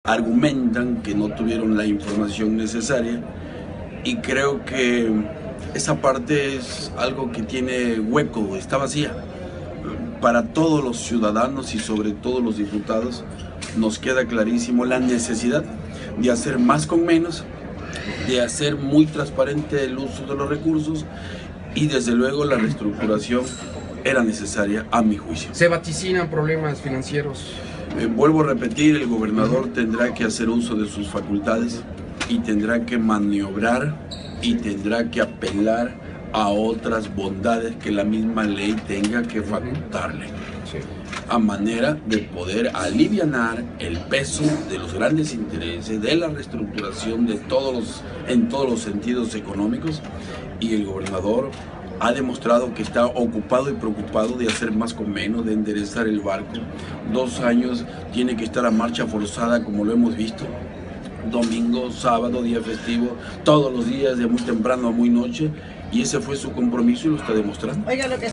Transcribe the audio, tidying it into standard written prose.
Argumentan que no tuvieron la información necesaria y creo que esa parte es algo que tiene hueco, está vacía. Para todos los ciudadanos y sobre todo los diputados nos queda clarísimo la necesidad de hacer más con menos, de hacer muy transparente el uso de los recursos y desde luego la reestructuración era necesaria a mi juicio. ¿Se vaticinan problemas financieros? Vuelvo a repetir, el gobernador tendrá que hacer uso de sus facultades y tendrá que maniobrar y tendrá que apelar a otras bondades que la misma ley tenga que facultarle, a manera de poder alivianar el peso de los grandes intereses, de la reestructuración de en todos los sentidos económicos, y el gobernador ha demostrado que está ocupado y preocupado de hacer más con menos, de enderezar el barco. 2 años tiene que estar a marcha forzada, como lo hemos visto, domingo, sábado, día festivo, todos los días de muy temprano a muy noche, y ese fue su compromiso y lo está demostrando.